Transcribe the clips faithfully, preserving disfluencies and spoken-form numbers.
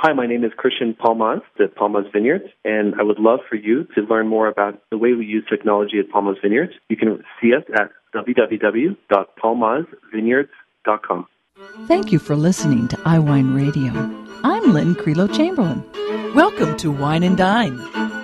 Hi, my name is Christian Palmaz at Palmaz Vineyards, and I would love for you to learn more about the way we use technology at Palmaz Vineyards. You can see us at w w w dot palmaz vineyards dot com. Thank you for listening to iWine Radio. I'm Lynn Creelo Chamberlain. Welcome to Wine and Dine.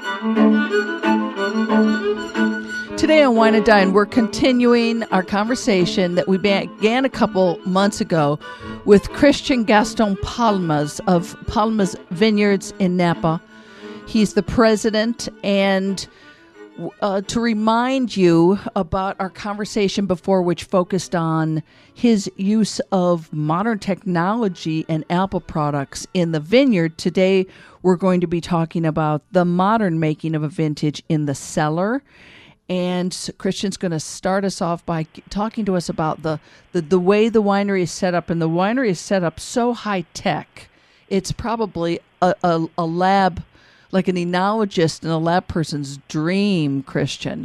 Today on Wine and Dine, we're continuing our conversation that we began a couple months ago with Christian Gaston Palmaz of Palmaz Vineyards in Napa. He's the president, and uh, to remind you about our conversation before, which focused on his use of modern technology and apple products in the vineyard, today we're going to be talking about the modern making of a vintage in the cellar. And Christian's going to start us off by talking to us about the, the, the way the winery is set up. And the winery is set up so high-tech, it's probably a, a, a lab, like an enologist and a lab person's dream, Christian.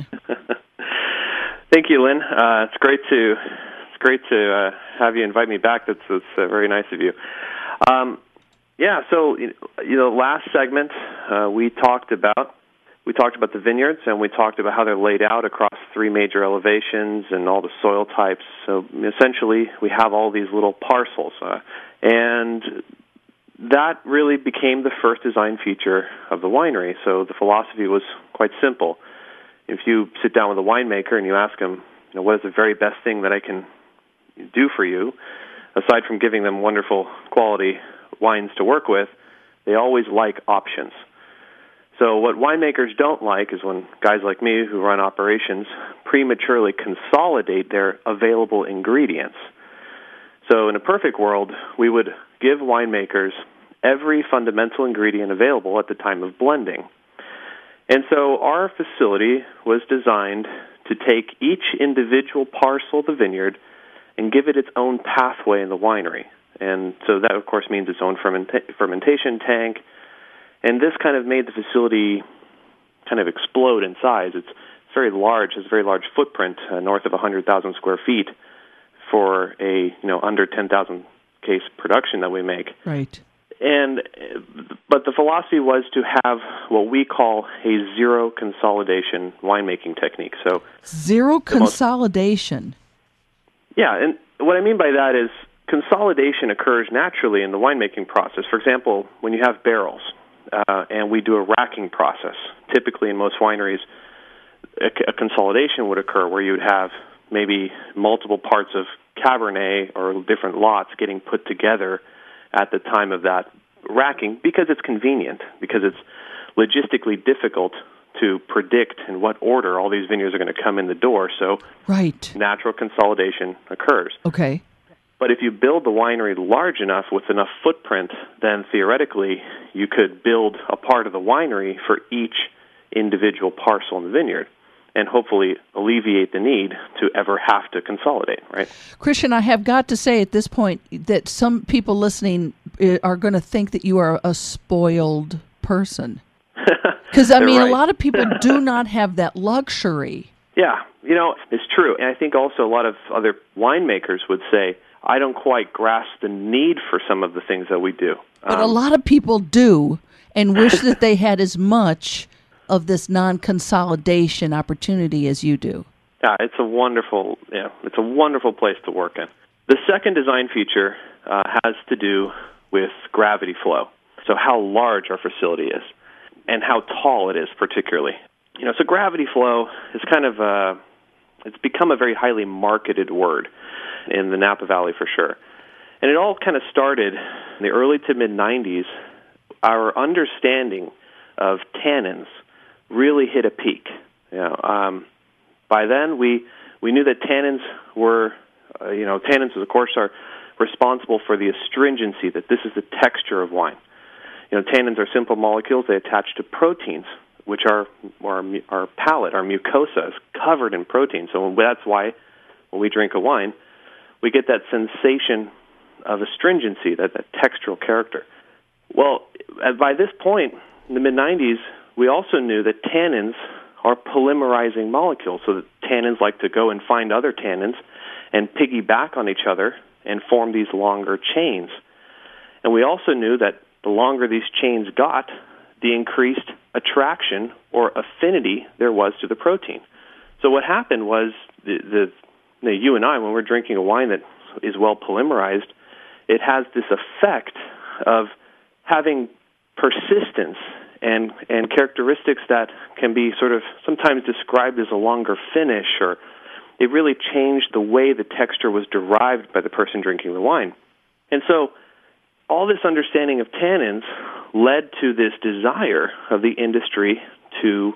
Thank you, Lynn. Uh, it's great to it's great to uh, have you invite me back. That's, that's uh, very nice of you. Um, yeah, so, you know, last segment uh, we talked about We talked about the vineyards, and we talked about how they're laid out across three major elevations and all the soil types. So essentially, we have all these little parcels. Uh, and that really became the first design feature of the winery. So the philosophy was quite simple. If you sit down with a winemaker and you ask him, you know, what is the very best thing that I can do for you, aside from giving them wonderful quality wines to work with, they always like options. So what winemakers don't like is when guys like me who run operations prematurely consolidate their available ingredients. So in a perfect world, we would give winemakers every fundamental ingredient available at the time of blending. And so our facility was designed to take each individual parcel of the vineyard and give it its own pathway in the winery. And so that, of course, means its own fermenta- fermentation tank. And this kind of made the facility kind of explode in size. It's very large, has a very large footprint, uh, north of one hundred thousand square feet for a, you know, under ten thousand case production that we make. Right. And, but the philosophy was to have what we call a zero consolidation winemaking technique. So Zero consolidation. Most, yeah, and what I mean by that is consolidation occurs naturally in the winemaking process. For example, when you have barrels, Uh, and we do a racking process. Typically, in most wineries, a, a consolidation would occur where you would have maybe multiple parts of Cabernet or different lots getting put together at the time of that racking because it's convenient, because it's logistically difficult to predict in what order all these vineyards are going to come in the door. So right. natural consolidation occurs. Okay. But if you build the winery large enough with enough footprint, then theoretically you could build a part of the winery for each individual parcel in the vineyard and hopefully alleviate the need to ever have to consolidate, right? Christian, I have got to say at this point that some people listening are going to think that you are a spoiled person. Because, I mean, right. a lot of people do not have that luxury. Yeah, you know, it's true. And I think also a lot of other winemakers would say, I don't quite grasp the need for some of the things that we do. But um, a lot of people do and wish that they had as much of this non-consolidation opportunity as you do. Yeah, it's a wonderful, yeah, it's a wonderful place to work in. The second design feature uh, has to do with gravity flow. So how large our facility is and how tall it is particularly. You know, so gravity flow is kind of a, it's become a very highly marketed word in the Napa Valley for sure. And it all kind of started in the early to mid-nineties. Our understanding of tannins really hit a peak. You know, um, by then, we, we knew that tannins were, uh, you know, tannins, of course, are responsible for the astringency, that this is the texture of wine. You know, tannins are simple molecules. They attach to proteins, which are our, our palate, our mucosa is covered in protein. So that's why when we drink a wine, we get that sensation of astringency, that, that textural character. Well, by this point, in the mid-nineties, we also knew that tannins are polymerizing molecules, so that tannins like to go and find other tannins and piggyback on each other and form these longer chains. And we also knew that the longer these chains got, the increased attraction or affinity there was to the protein. So what happened was the, the you, know, you and I, when we're drinking a wine that is well polymerized, it has this effect of having persistence and and characteristics that can be sort of sometimes described as a longer finish, or it really changed the way the texture was derived by the person drinking the wine. And so all this understanding of tannins led to this desire of the industry to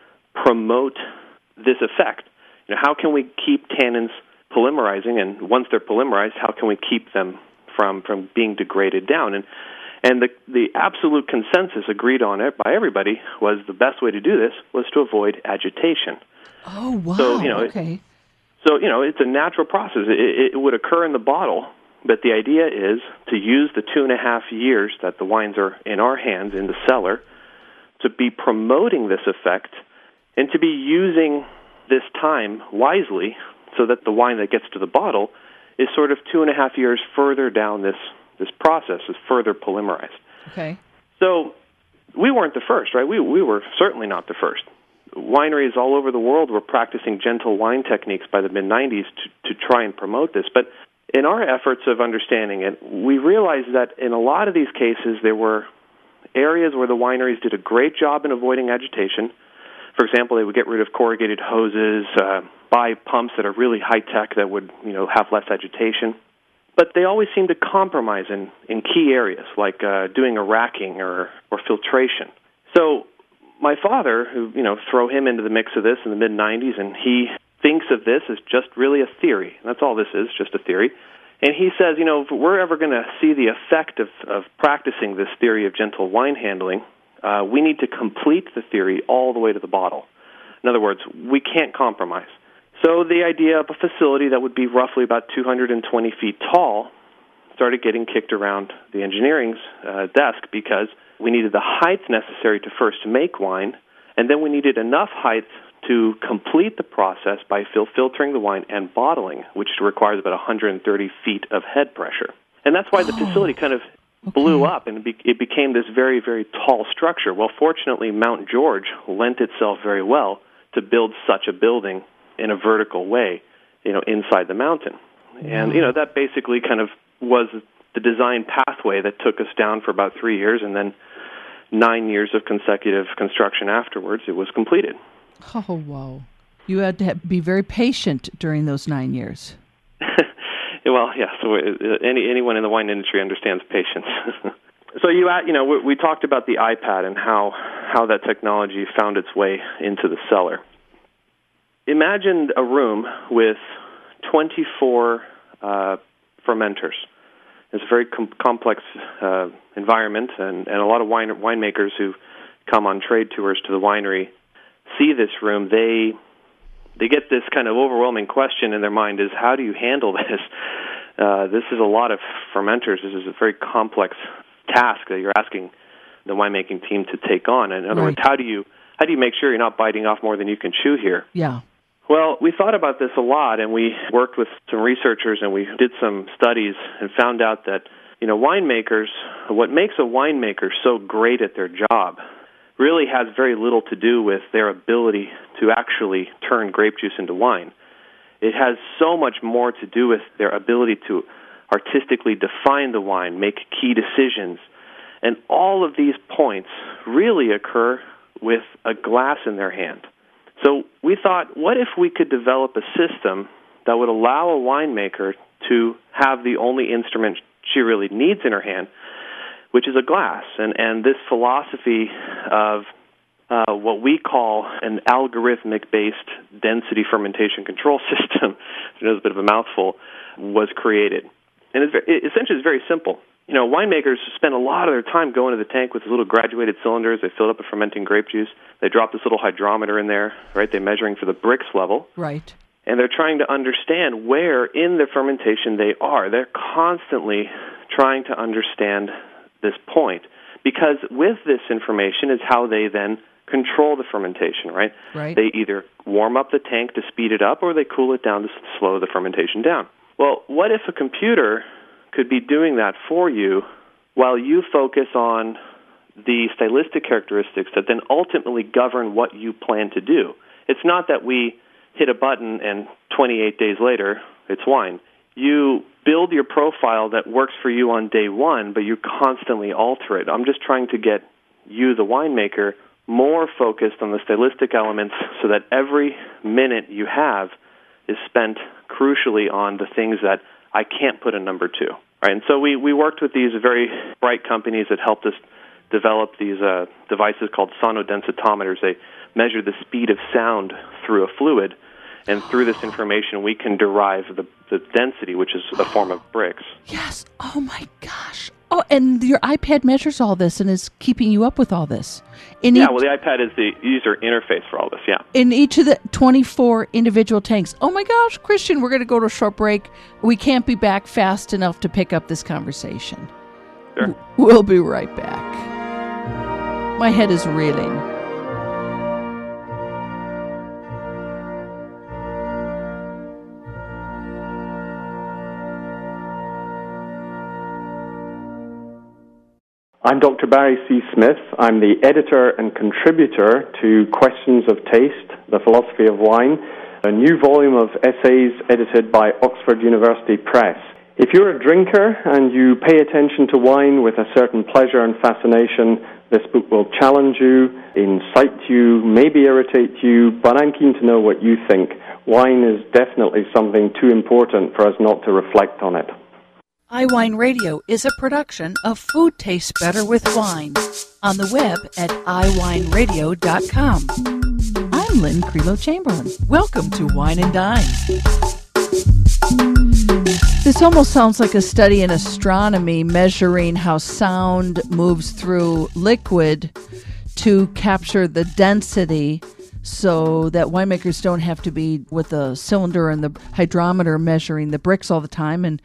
promote this effect. You know, how can we keep tannins polymerizing, and once they're polymerized, how can we keep them from, from being degraded down? And And the the absolute consensus agreed on it by everybody was the best way to do this was to avoid agitation. Oh, wow. So, you know, okay. It, so, you know, it's a natural process. It, it would occur in the bottle, but the idea is to use the two and a half years that the wines are in our hands in the cellar to be promoting this effect and to be using this time wisely so that the wine that gets to the bottle is sort of two and a half years further down this This process is further polymerized. Okay. So we weren't the first, right? We we were certainly not the first. Wineries all over the world were practicing gentle wine techniques by the mid nineties to, to try and promote this. But in our efforts of understanding it, we realized that in a lot of these cases, there were areas where the wineries did a great job in avoiding agitation. For example, they would get rid of corrugated hoses, uh, buy pumps that are really high-tech that would, you know, have less agitation. But they always seem to compromise in, in key areas, like uh, doing a racking or, or filtration. So my father, who, you know, throw him into the mix of this in the mid nineties, and he thinks of this as just really a theory. That's all this is, just a theory. And he says, you know, if we're ever going to see the effect of, of practicing this theory of gentle wine handling, uh, we need to complete the theory all the way to the bottle. In other words, we can't compromise. So the idea of a facility that would be roughly about two hundred twenty feet tall started getting kicked around the engineering's uh, desk because we needed the height necessary to first make wine, and then we needed enough height to complete the process by fil- filtering the wine and bottling, which requires about one hundred thirty feet of head pressure. And that's why the oh, facility kind of okay. blew up, and it, be- it became this very, very tall structure. Well, fortunately, Mount George lent itself very well to build such a building in a vertical way, you know, inside the mountain. And, you know, that basically kind of was the design pathway that took us down for about three years, and then nine years of consecutive construction afterwards, it was completed. Oh, wow. You had to have, be very patient during those nine years. Well, yeah, so any, anyone in the wine industry understands patience. So you, you know, we, we talked about the iPad and how, how that technology found its way into the cellar. Imagine a room with twenty-four uh, fermenters. It's a very com- complex uh, environment, and, and a lot of wine winemakers who come on trade tours to the winery see this room. They they get this kind of overwhelming question in their mind: is how do you handle this? Uh, this is a lot of fermenters. This is a very complex task that you're asking the winemaking team to take on. In other right. words, how do you how do you make sure you're not biting off more than you can chew here? Yeah. Well, we thought about this a lot, and we worked with some researchers, and we did some studies and found out that, you know, winemakers, what makes a winemaker so great at their job really has very little to do with their ability to actually turn grape juice into wine. It has so much more to do with their ability to artistically define the wine, make key decisions. And all of these points really occur with a glass in their hand. So we thought, what if we could develop a system that would allow a winemaker to have the only instrument she really needs in her hand, which is a glass. And, and this philosophy of uh, what we call an algorithmic-based density fermentation control system, which is a bit of a mouthful, was created. And it's, it, essentially it's very simple. You know, winemakers spend a lot of their time going to the tank with little graduated cylinders. They fill up with fermenting grape juice. They drop this little hydrometer in there, right? They're measuring for the Brix level. Right. And they're trying to understand where in the fermentation they are. They're constantly trying to understand this point, because with this information is how they then control the fermentation, right? Right. They either warm up the tank to speed it up, or they cool it down to slow the fermentation down. Well, what if a computer could be doing that for you while you focus on the stylistic characteristics that then ultimately govern what you plan to do. It's not that we hit a button and twenty-eight days later it's wine. You build your profile that works for you on day one, but you constantly alter it. I'm just trying to get you, the winemaker, more focused on the stylistic elements so that every minute you have is spent crucially on the things that I can't put a number to. Right? And so we, we worked with these very bright companies that helped us develop these uh, devices called sonodensitometers. They measure the speed of sound through a fluid, and through this information we can derive the, the density, which is a form of Brix. Yes. Oh, my gosh. Oh, and your iPad measures all this and is keeping you up with all this. In yeah, each, well, the iPad is the user interface for all this, yeah. In each of the twenty-four individual tanks. Oh, my gosh, Christian, we're going to go to a short break. We can't be back fast enough to pick up this conversation. Sure. We'll be right back. My head is reeling. I'm Doctor Barry C. Smith. I'm the editor and contributor to Questions of Taste, The Philosophy of Wine, a new volume of essays edited by Oxford University Press. If you're a drinker and you pay attention to wine with a certain pleasure and fascination, this book will challenge you, incite you, maybe irritate you, but I'm keen to know what you think. Wine is definitely something too important for us not to reflect on it. iWine Radio is a production of Food Tastes Better with Wine, on the web at i wine radio dot com. I'm Lynn Creelo Chamberlain. Welcome to Wine and Dine. This almost sounds like a study in astronomy, measuring how sound moves through liquid to capture the density so that winemakers don't have to be with the cylinder and the hydrometer measuring the Brix all the time and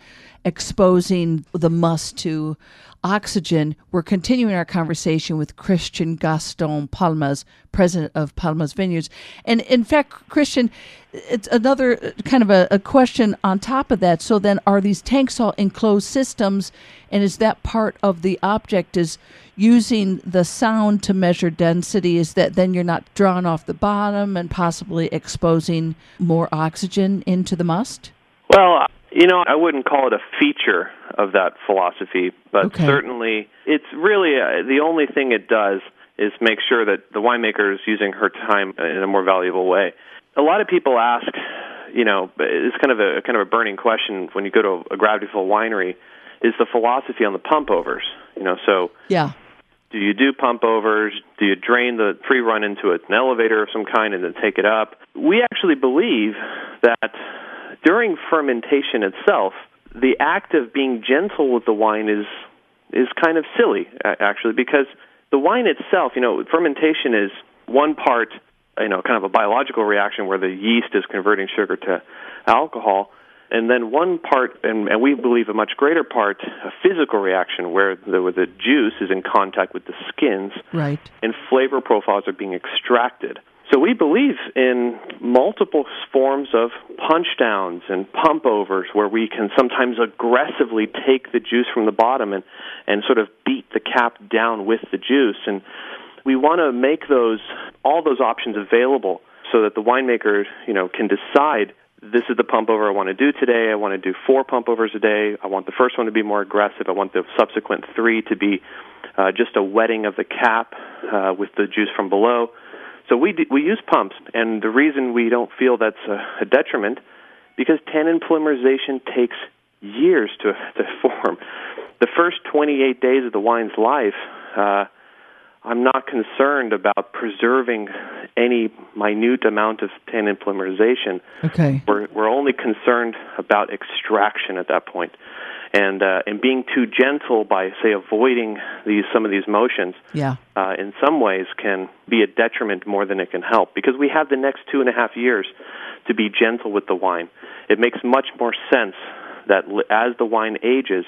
exposing the must to oxygen. We're continuing our conversation with Christian Gaston Palmas, president of Palmas Vineyards. And in fact, Christian, it's another kind of a, a question on top of that. So then are these tanks all enclosed systems, and is that part of the object, is using the sound to measure density? Is that then you're not drawn off the bottom and possibly exposing more oxygen into the must? Well, you know, I wouldn't call it a feature of that philosophy, but okay. certainly it's really uh, the only thing it does is make sure that the winemaker is using her time in a more valuable way. A lot of people ask, you know, it's kind of a kind of a burning question when you go to a gravity-filled winery, is the philosophy on the pump overs. You know, so yeah. Do you do pump overs? Do you drain the pre-run into an elevator of some kind and then take it up? We actually believe that during fermentation itself, the act of being gentle with the wine is is kind of silly, actually, because the wine itself, you know, fermentation is one part, you know, kind of a biological reaction where the yeast is converting sugar to alcohol, and then one part, and, and we believe a much greater part, a physical reaction where the, where the juice is in contact with the skins, right, and flavor profiles are being extracted. So we believe in multiple forms of punch downs and pump overs where we can sometimes aggressively take the juice from the bottom and, and sort of beat the cap down with the juice. And we want to make those all those options available so that the winemaker, you know, can decide, this is the pump over I want to do today. I want to do four pump overs a day. I want the first one to be more aggressive. I want the subsequent three to be uh, just a wetting of the cap uh, with the juice from below. So we do, we use pumps, and the reason we don't feel that's a, a detriment, because tannin polymerization takes years to to form. The first twenty-eight days of the wine's life, uh, I'm not concerned about preserving any minute amount of tannin polymerization. Okay. We're we're only concerned about extraction at that point. And uh, and being too gentle by, say, avoiding these some of these motions, yeah, uh, in some ways can be a detriment more than it can help, because we have the next two and a half years to be gentle with the wine. It makes much more sense that as the wine ages,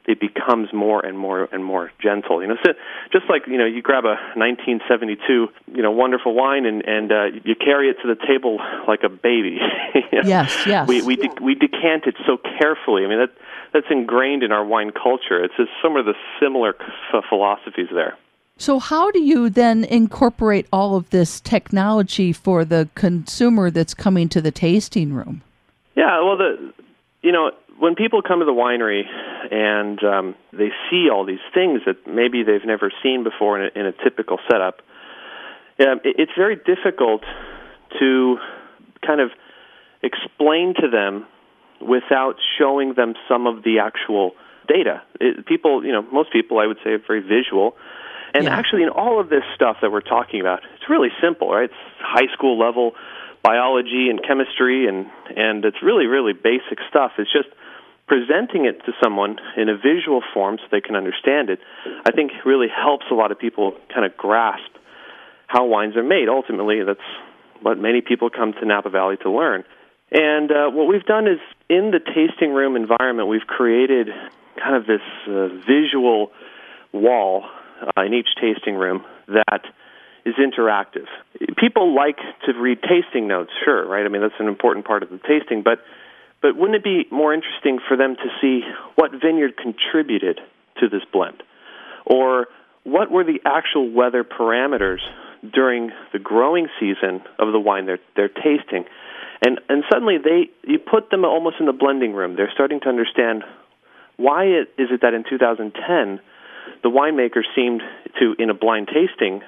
it becomes more and more and more gentle. You know, so just like, you know, you grab a nineteen seventy-two, you know, wonderful wine and and uh, you carry it to the table like a baby. You know? Yes, yes. We we de- we decant it so carefully. I mean, that that's ingrained in our wine culture. It's just some of the similar f- philosophies there. So how do you then incorporate all of this technology for the consumer that's coming to the tasting room? Yeah, well, the you know, when people come to the winery and um, they see all these things that maybe they've never seen before in a, in a typical setup, um, it, it's very difficult to kind of explain to them without showing them some of the actual data. It, people, you know, most people, I would say, are very visual. And yeah. actually, in all of this stuff that we're talking about, it's really simple, right? It's high school level biology and chemistry, and, and it's really, really basic stuff. It's just presenting it to someone in a visual form so they can understand it, I think really helps a lot of people kind of grasp how wines are made. Ultimately, that's what many people come to Napa Valley to learn. And uh, what we've done is, in the tasting room environment, we've created kind of this uh, visual wall uh, in each tasting room that is interactive. People like to read tasting notes, sure, right? I mean, that's an important part of the tasting, but but wouldn't it be more interesting for them to see what vineyard contributed to this blend? Or what were the actual weather parameters during the growing season of the wine they're, they're tasting? And and suddenly they you put them almost in the blending room. They're starting to understand why it, is it that in two thousand ten the winemaker seemed to, in a blind tasting,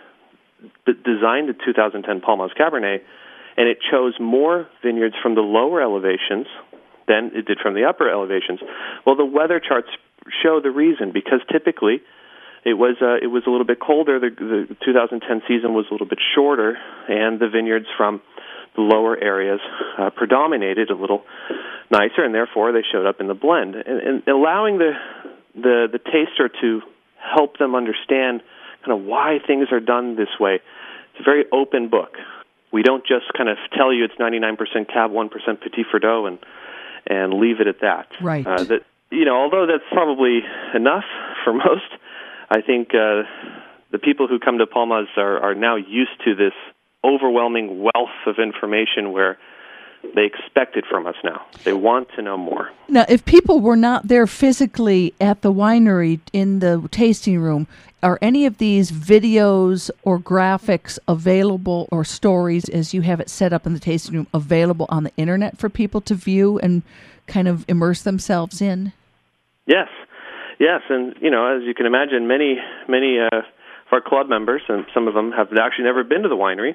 d- design the two thousand ten Palmas Cabernet, and it chose more vineyards from the lower elevations than it did from the upper elevations. Well, the weather charts show the reason, because typically it was uh, it was a little bit colder. The, the two thousand ten season was a little bit shorter, and the vineyards from the lower areas uh, predominated a little nicer, and therefore they showed up in the blend. And, and allowing the, the the taster to help them understand kind of why things are done this way. It's a very open book. We don't just kind of tell you it's ninety-nine percent Cab, one percent Petit Verdot, and and leave it at that. Right. Uh, that you know, although that's probably enough for most, I think uh, the people who come to Palmas are, are now used to this overwhelming wealth of information where they expect it from us now. They want to know more. Now, if people were not there physically at the winery in the tasting room, are any of these videos or graphics available, or stories as you have it set up in the tasting room, available on the internet for people to view and kind of immerse themselves in? Yes. Yes, and, you know, as you can imagine, many, many uh, of our club members, and some of them have actually never been to the winery,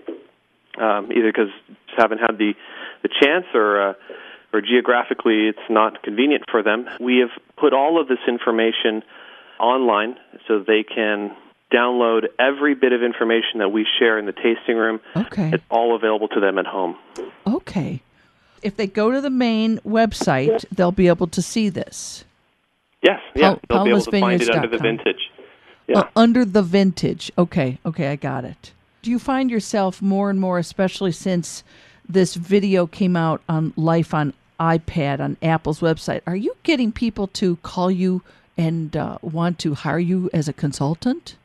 um, either because haven't had the, the chance or uh, or geographically it's not convenient for them. We have put all of this information online so they can download every bit of information that we share in the tasting room. Okay. It's all available to them at home. Okay. If they go to the main website, they'll be able to see this. Yes, yeah. Pal- They'll be able to find it under the vintage. Yeah. Uh, under the vintage. Okay, okay, I got it. Do you find yourself more and more, especially since this video came out on Life on iPad on Apple's website, are you getting people to call you and uh, want to hire you as a consultant?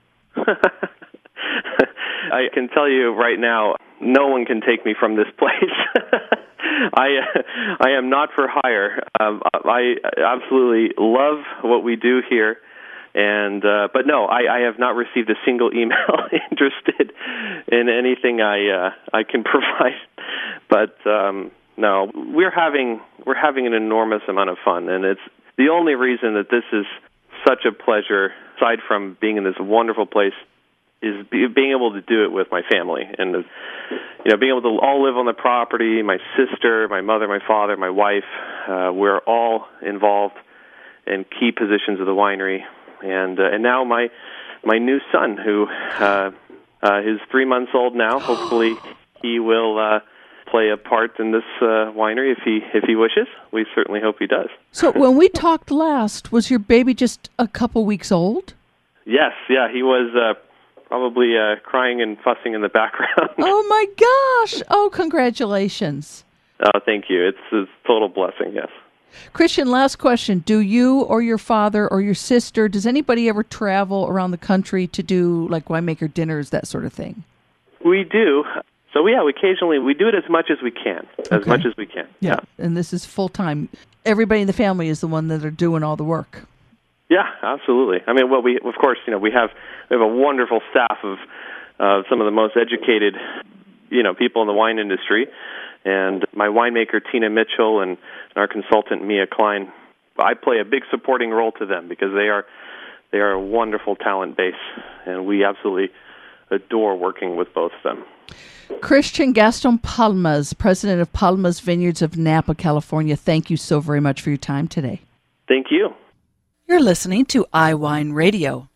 I can tell you right now, no one can take me from this place. I uh, I am not for hire. Um, I absolutely love what we do here, and uh, but no, I, I have not received a single email interested in anything I uh, I can provide. But um, no, we're having we're having an enormous amount of fun, and it's the only reason that this is such a pleasure, aside from being in this wonderful place, is be, being able to do it with my family, and you know, being able to all live on the property. My sister, my mother, my father, my wife, uh, we're all involved in key positions of the winery, and uh, and now my my new son, who uh, uh, is three months old now. Hopefully, he will uh, play a part in this uh, winery if he if he wishes. We certainly hope he does. So when we talked last, was your baby just a couple weeks old? Yes, yeah, he was. Uh, Probably uh, crying and fussing in the background. Oh, my gosh. Oh, congratulations. Oh, thank you. It's a total blessing, yes. Christian, last question. Do you or your father or your sister, does anybody ever travel around the country to do like winemaker dinners, that sort of thing? We do. So, yeah, we occasionally, we do it as much as we can, as Okay. much as we can. Yeah. yeah. And this is full-time. Everybody in the family is the one that are doing all the work. Yeah, absolutely. I mean, well, we, of course, you know, we have, we have a wonderful staff of uh, some of the most educated, you know, people in the wine industry. And my winemaker, Tina Mitchell, and our consultant, Mia Klein, I play a big supporting role to them because they are they are a wonderful talent base, and we absolutely adore working with both of them. Christian Gaston Palmas, president of Palmas Vineyards of Napa, California, thank you so very much for your time today. Thank you. You're listening to iWine Radio.